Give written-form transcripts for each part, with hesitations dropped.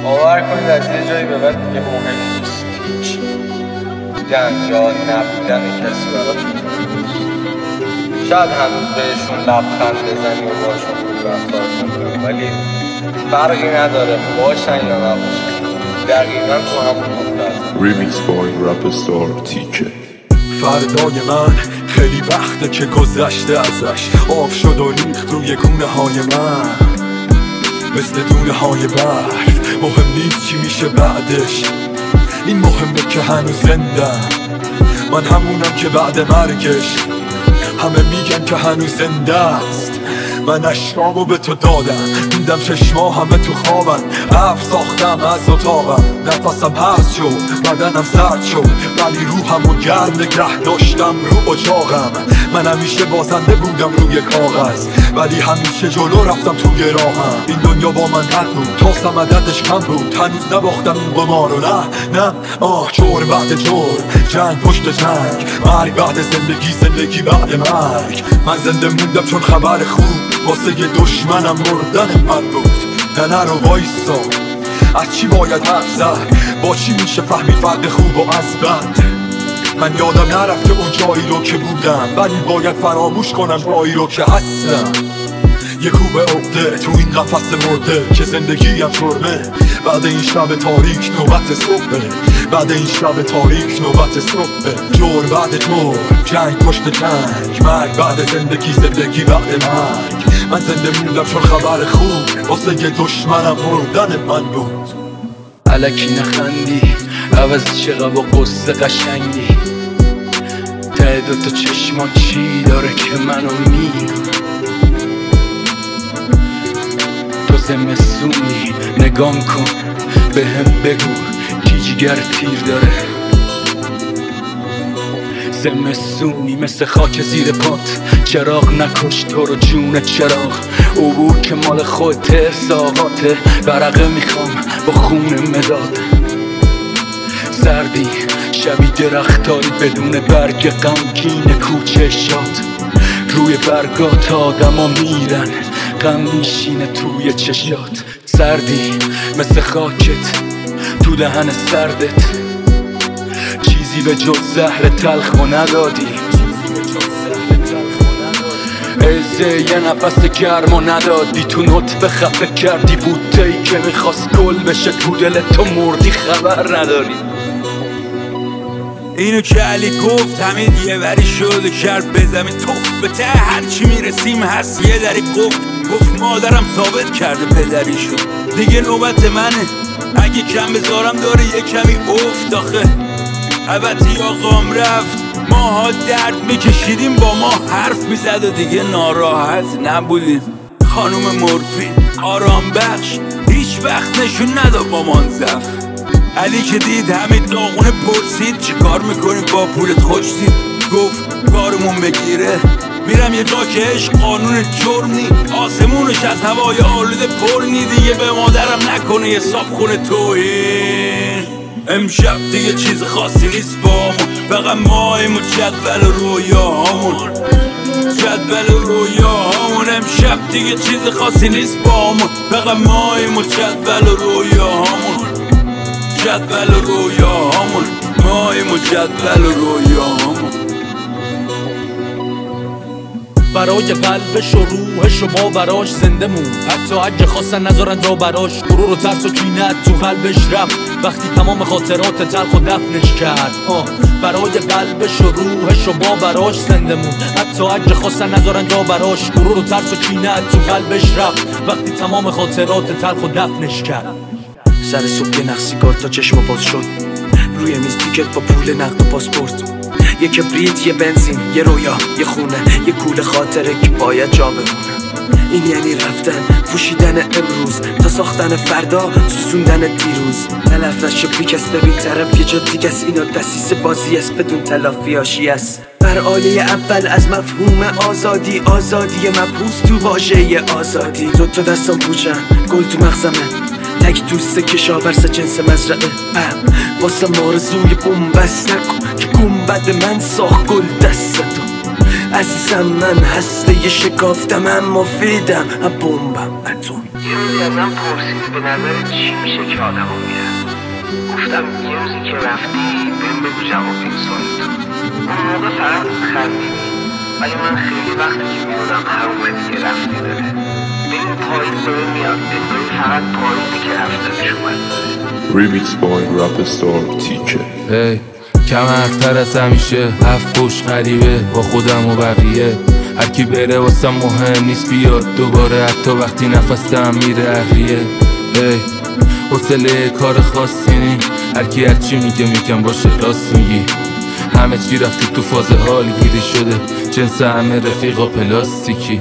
باور کنید از یه جایی به بعد دیگه مهم نیست هیچ بودن یا نبودن کسی براتون. شاید هنوز بهشون لبخند بزنی و باشون خوب رفتار کنی، ولی فرقی نداره باشن یا نباشن، دقیقا تو همون نقطه هست. Remix by Rapstar TK. فردای من خیلی وقته که گذشته ازش، آب شد و ریخت روی گونه های من مثل دونه های برف. مهم نیست چی میشه بعدش، این مهمه که هنوز زندم. من همونم که بعد مرگش همه میگن که هنوز زنده است. من اشکامو به تو دادم، دیدم چشما همه تو خوابن. حرف ساختم از اتاقم، نفسم هست شد، بدنم سرد شد، ولی روحمو گرم نگه داشتم رو اجاقم. من همیشه بازنده بودم روی کاغذ، ولی همیشه جلو رفتم تو راهم. این دنیا با من بد بود، تاسم عددش کم بود، هنوز نباختم این قمارو. نه جور بعد جور، جنگ پشت جنگ، مرگ بعد زندگی، زندگی بعد مرگ. من زنده موندم چون خبر خوب واسه یه دشمنم مردن من بود. نه رو وایسا، از چی باید حرف زد، با چی میشه فهمید فرق خوب و از بد. من یادم نرفته اون جایی رو که بودم، ولی باید فراموش کنم جایی رو که هستم. یه کوبه افته تو این قفس مرده که زندگیم شرمه. بعد این شب تاریک نوبت صبحه، بعد این شب تاریک نوبت صبحه. جور بعد جور، جنگ پشت جنگ، مرگ بعد زندگی، زندگی بعد مرگ. من زنده موندم چون خبر خوب واسه یه دشمنم مردن من بود. الکی نخندی عوض چقدر با قصه قشنگی، ته دوتا چشما چی داره که منو تو زمستونی. نگام کن به هم بگو کی جگر تیر داره. زمستونی مثل خاک زیر پات، چراغ نکش تو رو جون چراغ. عبور که مال خود ترساقاته، برقه میخوام با خون مداد. سردی شبی درختایی بدون برگ، غمگین کوچه شاد. روی برگات آدم ها میرن، غم میشینه توی چشات. سردی مثل خاکت تو دهن سردت، چیزی به جز زهر تلخ و ندادی. عزه یه نفس گرم و ندادی، تو نطفه خفه کردی بوته‌ای که میخواست گل بشه، تو دل تو مردی خبر نداری. اینو که علی گفت همین یه وری شد و کرد به زمین توف. به ته هرچی میرسیم هست یه دری گفت مادرم ثابت کرده پدری شد. دیگه نوبت منه، اگه کم بذارم داره یه کمی افت. آخه البته آقام رفت، ماها درد میکشیدیم، با ما حرف میزد و دیگه ناراحت نبودیم. خانوم مورفین آرام بخش هیچ وقت نشون نداد با منزف. علی که دید همین داغونه پرسید چی کار میکنی با پولت خوشتید. گفت کارمون بگیره میرم یه جا که عشق قانون جرم نی، آسمونش از هوای آلوده پر نی. دیگه به مادرم نکنه یه صابخونه توهین. امشب دیگه چیز خاصی نیست با همون، فقط ماهیم و جدول رویاهامون. جدول رویاهامون امشب دیگه چیز خاصی نیست با همون، فقط ماهیم و جدول رویاهامون. جدول رویاهامون ماهیم و جدول رویاهامون. برای قلبش و روحش و ما براش زنده مون، حتی اگه خواستن نذارن جا براش. غرور و ترس و کینت تو قلبش رفت وقتی تمام خاطرات تلخ و دفنش کرد. برای قلبش و روحش و ما براش زنده مون، حتی اگه خواستن نذارن جا براش. غرور و ترس و کینت تو قلبش رفت وقتی تمام خاطرات تلخ و دفنش کرد. سر صبح یه نخ سیگار تا چشم باز شد، روی میز تیکت با پول نقد و پاسپورت. یه کبریت، یه بنزین، یه رویا، یه خونه، یه کوله خاطره که باید جا بمونه. این یعنی رفتن، پوشیدن امروز تا ساختن فردا، سوزوندن دیروز. تلفظ بیکس ببین طرف یه جا دیگه است. اینا دستیس بازی است بدون تلافی هاشی است. بر آیه اول از مفهوم آزادی، آزادی مبحوث تو واژه آزادی. دوتا دستم پوچن، گل تو مغزمه، تک دوست کشاورز جنس مزرعه. واسه آرزوی بومبست نکن که گنبد من ساخت گل دستتو. عزیزم من هسته شکافتم اما فیدم بمبم اتم. یه روزی ازم پرسید به نظر چی میشه که آدم رو میرن. گفتم یه روزی که رفتی بهم بگو جواب این سوالتو. اون موقع فقط خندیدی، ولی من خیلی وقتی که میدونم حرومه دیگه رفتی داره. به این پاییز داره میاد، انگاری فقط پاییزی که رفتنش اومد داره. Remix by Rapstar TK. ای کمرتر از همیشه، هفت پشت غریبه با خودم و بقیه. هر کی بره واسم مهم نیست بیاد دوباره، حتی وقتی نفسم میره اهریه. ای حوصله کار خاصی نی، هر کی هر چی میگه میگم باشه راست میگی. همه چی رفته تو فاز حال گیری شده، جنس همه رفیقا پلاستیکی.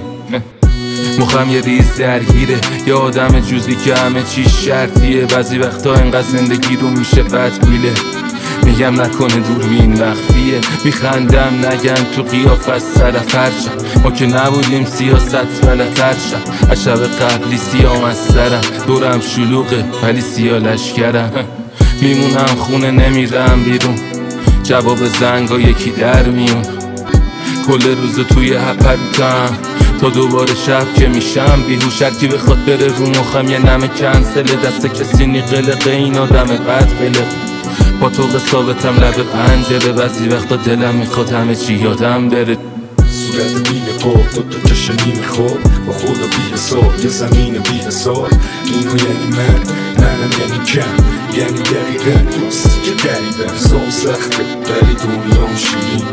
مخم یه ریز درگیره، یه آدم جزئی که همه چی شرطیه. بعضی وقتا انقدر زندگی رو میشه بد بیله، میگم نکنه دوربین مخفیه. میخندم نگن تو قیافه از طرف هرچم، ما که نبودیم سیاست بلتر شد. از شب قبلی سیام از سرم، دورم شلوغه ولی سیا لشکرم. میمونم خونه نمیرم بیرون، جواب زنگا یکی در میون. کل روز توی هپریتم تا دوباره شب که میشم بیهوش. هر کی بخواد بره رو مخم یه نمه کنسل، دست کسی نی قلقه، این آدم بد قلق. با تو ثابتم لب پنجره، بعضی وقتا دلم میخواد همه چی یادم بره. صورت بین پا دوتا چشم نیمه خواب، با خدا بی حساب یه زمین بی حساب. اینو یعنی منم یعنی کم، یعنی دقیقا دوستی که قریبم. زام سخته ولی دنیام شیرین،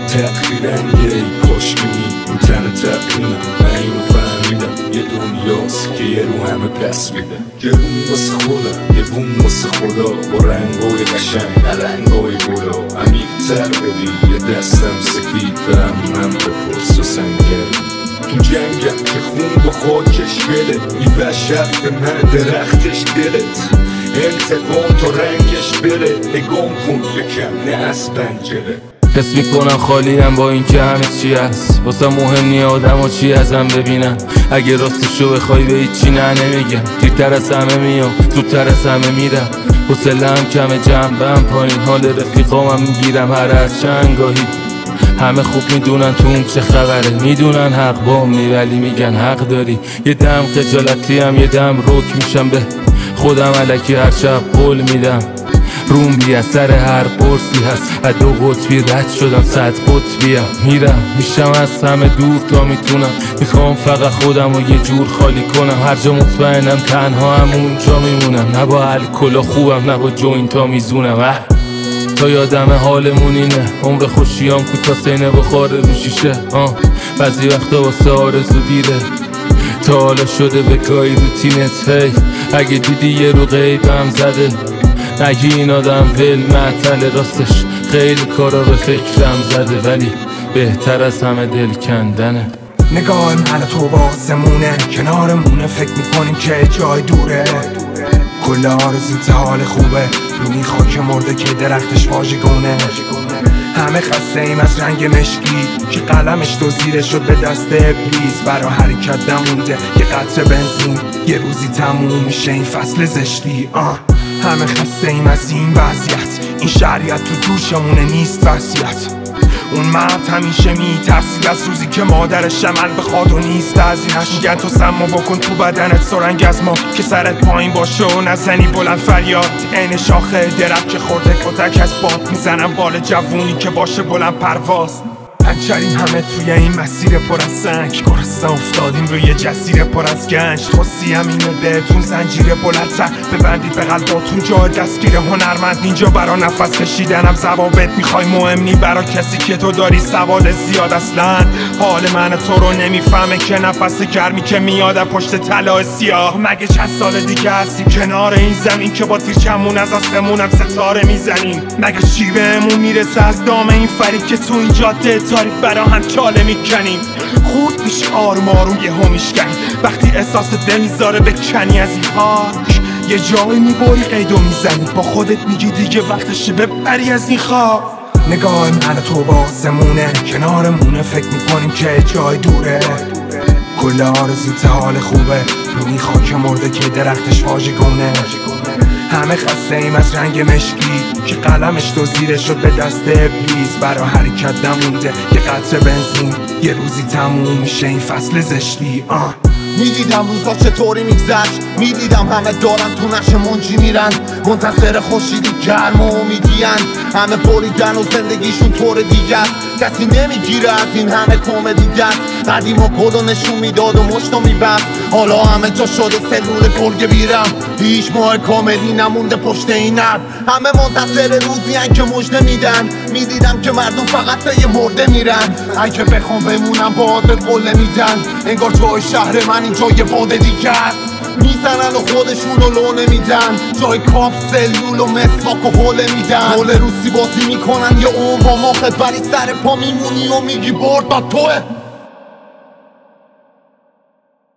تقریرن یه پاشبینی رو تن تقریمم. من اینو فهمیدم یه دنیاست که یه رو همه پس میده. یه بوم واسه خودم، یه بوم واسه خدا، با رنگای قشنگ نه رنگای بولا. عمیق‌تر ببین یه دستم سفید، برم من بپرس و سنگر. تو جنگم که خون با خاکش بله، این وحشت به من درختش دلت. انتقام تا رنگش بره، نگام کن یکم نه از پنجره. حس میکنم خالیم با این که همه چی هست، واسه مهم نی آدم ها چی ازم ببینن. اگه راستشو بخوای به هیچی نه نمیگم، دیرتر از همه میام زودتر از همه میرم. حوصله‌ام کمه جنبم پایین، حال رفیقامم میگیرم هر از چندگاهی. همه خوب میدونن تو اون چه خبره، میدونن حق بامی ولی میگن حق داری. یه دم خجالتی هم یه دم رک میشم به خودم، الکی هر شب قول میدم. روم بی اثر هر قرصی هست، از دو قطبی رد شدم 100 قطبیم. میرم میشم از همه دور تا میتونم، میخوام فقط خودم رو یه جور خالی کنم. هر جا مطمئنم تنها هم اونجا میمونم، نه با الکلا خوبم نه با جوینتا میزونم. تا یادم حالمون اینه، عمر خوشیام کوتاه سینه بخاره رو شیشه. بعضی وقتا واسه آرزو دیره، تا حالا شده به گاهی روتینت. هی اگه دیدی یه رو غیبم زده، نگی این آدم ول معطل، راستش خیلی کارا به فکرم زده، ولی بهتر از همه دل کندنه. نگاه من تو با آسمونه، کنارمونه، فکر میکنیم که جای دوره. کل آرزوت حال خوبه، روی خاک مرده که درختش واژگونه. همه خسته ایم از رنگ مشکی که قلمش تو زیره شد به دست ابلیس. برا حرکت نمونده یه قطره بنزین، یه روزی تموم میشه این فصل زشتی. همه خسته ایم از این وضعیت، این شریعت تو دوشمونه نیست وصیت. اون مرد همیشه میترسید از روزی که مادرش عمل بخواد و نیست ازینش. میگن تو سما بکن تو بدنت سرنگ از ما، که سرت پایین باشه و نزنی بلند فریاد. عین شاخه درخت که خورده کتک از باد، میزنم بال جوونی که باشه بلند پرواز. پنچریم همه توی این مسیر پر از سنگ، گرسنه افتادیم روی جزیره پر از گنج. خواستی همینه بهتون زنجیره بلندتر ببندید به قلباتون، جای دستگیر هنرمند اینجا. برا نفس کشیدنم ضوابط میخوای، مهم نی برا کسی که تو داری سواد زیاد. اصلا حال من تو رو نمیفهمه که نفس گرمی که میاد پشت طلای سیاه. مگه چند سال دیگه هستیم کنار این زمین که با تیرچمون از آسمونم ستاره میزنیم؟ مگه چی بهمون میرسه از دام این فریب که تو این جاده تاریک برا هم چاله میکنیم؟ خود میشه آروم آروم یه هو میشکنی وقتی احساس دل میذاره بکنی از این خاک. یه جایی میبری قیدو میزنی، با خودت میگی دیگه وقتشه ببری از این خواب. نگاه من تو با آسمونه، کنارمونه، فکر میکنیم که جای دوره. کل آرزوت حال خوبه، روی خاک مرده که درختش واژگونه. همه خسته ایم از رنگ مشکی که قلمش تو زیره شد به دست ابلیس. برا حرکت نمونده یه قطره بنزین، یه روزی تموم میشه این فصل زشتی. میدیدم روزا چطوری میگذشت، میدیدم همه دارن تو نش منجی میرن، منتظر خورشیدی گرم و امیدین، همه بریدن و زندگیشون طور دیگه است، کسی نمیگیره از این همه کمدی است. قدیم و گل و نشون میداد و مشتو میبست، حالا همه جا شده سلول گرگ بیرم، هیچ ماه کاملی نمونده پشت این اب، همه منتظر روزی هن که مژده میدن. میدیدم که مردم فقط به یه مرده میرن، اگه بخوام بمونم باد به قله میدن، انگار جای شهر من اینجا یه باده دیگه است. میزنن و خودشون رو لو نمیدن، جای کاپ سلول و مسواک و حوله میدن، حوله روسی بازی میکنن یه اون با ماخت، ولی سر پا میمونی و میگی برد با توه.